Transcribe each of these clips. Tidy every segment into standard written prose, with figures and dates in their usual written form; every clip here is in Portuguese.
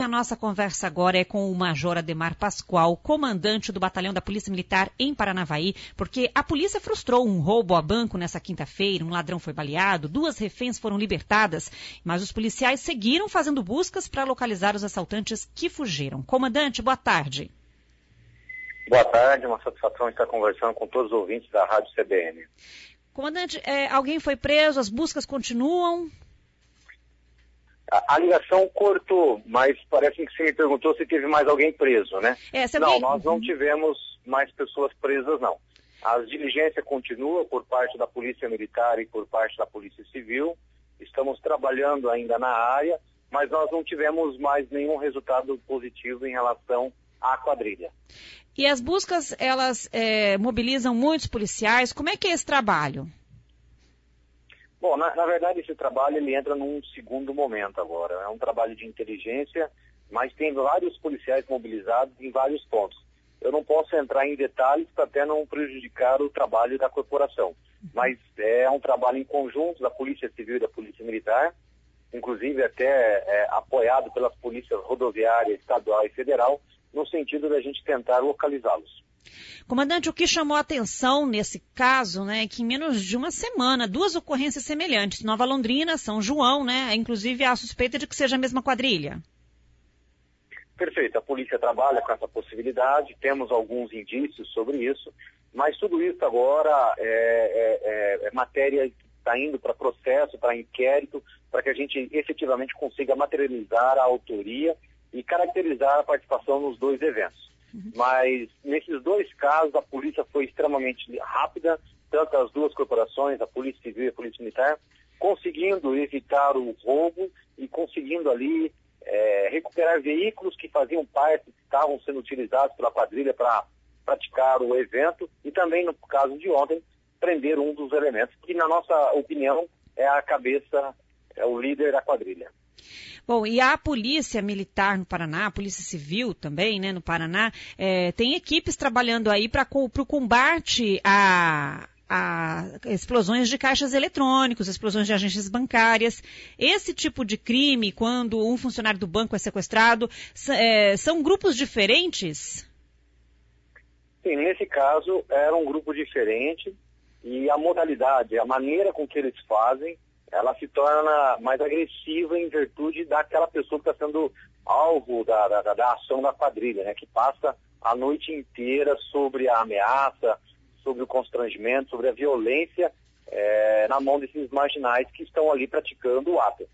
A nossa conversa agora é com o Major Ademar Pascoal, comandante do Batalhão da Polícia Militar em Paranavaí, porque a polícia frustrou um roubo a banco nessa quinta-feira, um ladrão foi baleado, 2 reféns foram libertadas, mas os policiais seguiram fazendo buscas para localizar os assaltantes que fugiram. Comandante, boa tarde. Boa tarde, uma satisfação estar conversando com todos os ouvintes da Rádio CBN. Comandante, alguém foi preso, as buscas continuam? A ligação cortou, mas parece que você me perguntou se teve mais alguém preso, né? Não, nós não tivemos mais pessoas presas, não. A diligência continua por parte da Polícia Militar e por parte da Polícia Civil. Estamos trabalhando ainda na área, mas nós não tivemos mais nenhum resultado positivo em relação à quadrilha. E as buscas, elas mobilizam muitos policiais. Como é que é esse trabalho? Bom, na verdade esse trabalho ele entra num segundo momento agora. É um trabalho de inteligência, mas tem vários policiais mobilizados em vários pontos. Eu não posso entrar em detalhes para até não prejudicar o trabalho da corporação. Mas é um trabalho em conjunto da Polícia Civil e da Polícia Militar, inclusive até apoiado pelas polícias rodoviária, estadual e federal, no sentido da gente tentar localizá-los. Comandante, o que chamou a atenção nesse caso, né, é que em menos de uma semana, 2 ocorrências semelhantes, Nova Londrina, São João, né, inclusive há suspeita de que seja a mesma quadrilha. Perfeito, a polícia trabalha com essa possibilidade, temos alguns indícios sobre isso, mas tudo isso agora é matéria que está indo para processo, para inquérito, para que a gente efetivamente consiga materializar a autoria e caracterizar a participação nos 2 eventos. Mas nesses 2 casos a polícia foi extremamente rápida, tanto as 2 corporações, a Polícia Civil e a Polícia Militar, conseguindo evitar o roubo e conseguindo ali recuperar veículos que faziam parte, que estavam sendo utilizados pela quadrilha para praticar o evento e também, no caso de ontem, prender um dos elementos, que na nossa opinião é a cabeça, é o líder da quadrilha. Bom, e a Polícia Militar no Paraná, a Polícia Civil também, né, no Paraná, tem equipes trabalhando aí para o combate a explosões de caixas eletrônicos, explosões de agências bancárias. Esse tipo de crime, quando um funcionário do banco é sequestrado, são grupos diferentes? Sim, nesse caso era um grupo diferente e a modalidade, a maneira com que eles fazem, ela se torna mais agressiva em virtude daquela pessoa que está sendo alvo da ação da quadrilha, né? Que passa a noite inteira sobre a ameaça, sobre o constrangimento, sobre a violência na mão desses marginais que estão ali praticando o ato.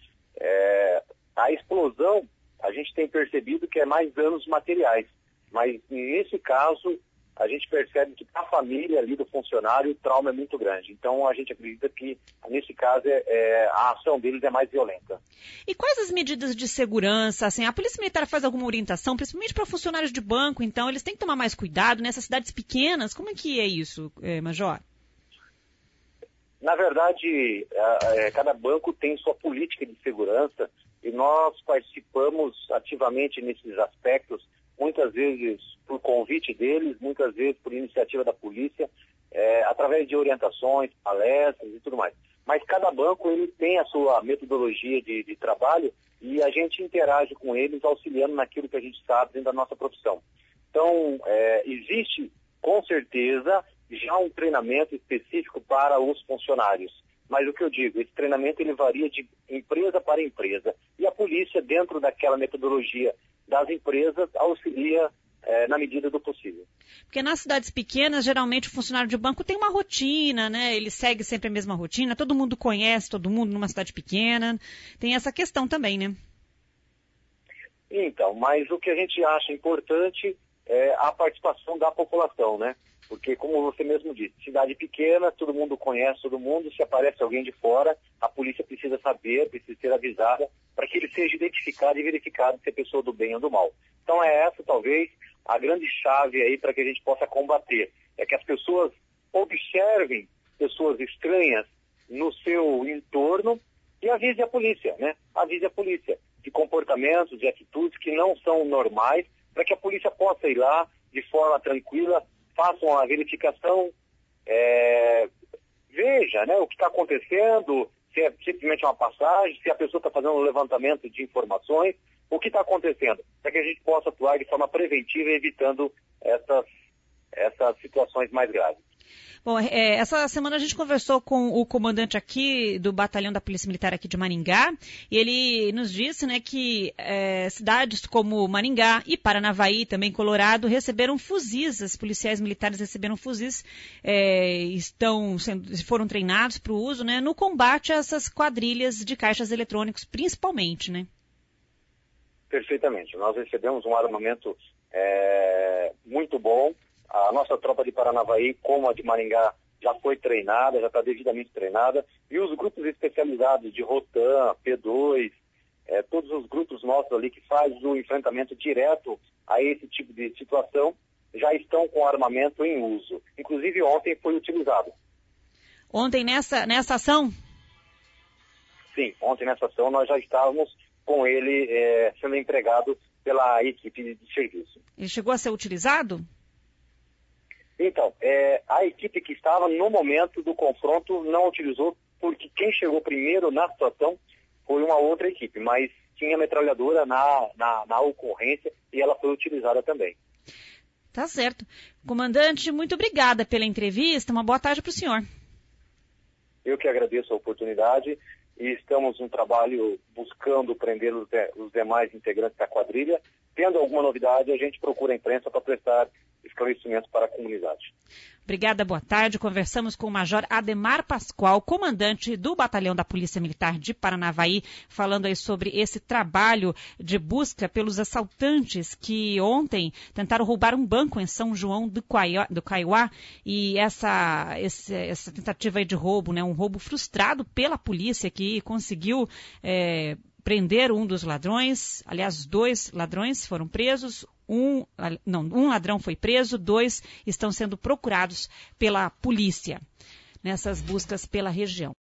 A explosão, a gente tem percebido que é mais danos materiais, mas nesse caso a gente percebe que para a família ali do funcionário o trauma é muito grande. Então a gente acredita que, nesse caso, a ação deles é mais violenta. E quais as medidas de segurança? Assim, a Polícia Militar faz alguma orientação, principalmente para funcionários de banco, então eles têm que tomar mais cuidado nessas cidades pequenas? Como é que é isso, Major? Na verdade, cada banco tem sua política de segurança e nós participamos ativamente nesses aspectos, muitas vezes por convite deles, muitas vezes por iniciativa da polícia, através de orientações, palestras e tudo mais. Mas cada banco ele tem a sua metodologia de trabalho e a gente interage com eles auxiliando naquilo que a gente sabe dentro da nossa profissão. Então, existe com certeza já um treinamento específico para os funcionários. Mas o que eu digo, esse treinamento ele varia de empresa para empresa e a polícia, dentro daquela metodologia das empresas, auxilia na medida do possível. Porque nas cidades pequenas, geralmente o funcionário de banco tem uma rotina, né? Ele segue sempre a mesma rotina, todo mundo conhece todo mundo numa cidade pequena. Tem essa questão também, né? Então, mas o que a gente acha importante é a participação da população, né? Porque, como você mesmo disse, cidade pequena, todo mundo conhece todo mundo, se aparece alguém de fora, a polícia precisa saber, precisa ser avisada, para que ele seja identificado e verificado se é pessoa do bem ou do mal. Então é essa, talvez, a grande chave aí para que a gente possa combater. É que as pessoas observem pessoas estranhas no seu entorno e avise a polícia, né? Avise a polícia de comportamentos, de atitudes que não são normais, para que a polícia possa ir lá de forma tranquila, façam a verificação, veja, né, o que está acontecendo, se é simplesmente uma passagem, se a pessoa está fazendo um levantamento de informações, o que está acontecendo, para que a gente possa atuar de forma preventiva, evitando essas situações mais graves. Bom, essa semana a gente conversou com o comandante aqui do batalhão da Polícia Militar aqui de Maringá, e ele nos disse, né, que cidades como Maringá e Paranavaí, também Colorado, receberam fuzis, os policiais militares receberam fuzis, foram treinados para o uso, né, no combate a essas quadrilhas de caixas eletrônicos, principalmente, né? Perfeitamente. Nós recebemos um armamento muito bom. A nossa tropa de Paranavaí, como a de Maringá, já foi treinada, já está devidamente treinada. E os grupos especializados de Rotan, P2, todos os grupos nossos ali que fazem o enfrentamento direto a esse tipo de situação, já estão com armamento em uso. Inclusive ontem foi utilizado. Ontem nessa ação? Sim, ontem nessa ação nós já estávamos com ele sendo empregado pela equipe de serviço. Ele chegou a ser utilizado? Então, a equipe que estava no momento do confronto não utilizou, porque quem chegou primeiro na situação foi uma outra equipe, mas tinha metralhadora na ocorrência e ela foi utilizada também. Tá certo. Comandante, muito obrigada pela entrevista, uma boa tarde para o senhor. Eu que agradeço a oportunidade e estamos no trabalho buscando prender os demais integrantes da quadrilha. Tendo alguma novidade, a gente procura a imprensa para prestar esclarecimentos para a comunidade. Obrigada, boa tarde. Conversamos com o Major Ademar Pascoal, comandante do Batalhão da Polícia Militar de Paranavaí, falando aí sobre esse trabalho de busca pelos assaltantes que ontem tentaram roubar um banco em São João do Caiuá, e essa tentativa aí de roubo, né, um roubo frustrado pela polícia que conseguiu prender um dos ladrões. Aliás, 2 ladrões foram presos. Um ladrão foi preso, 2 estão sendo procurados pela polícia nessas buscas pela região.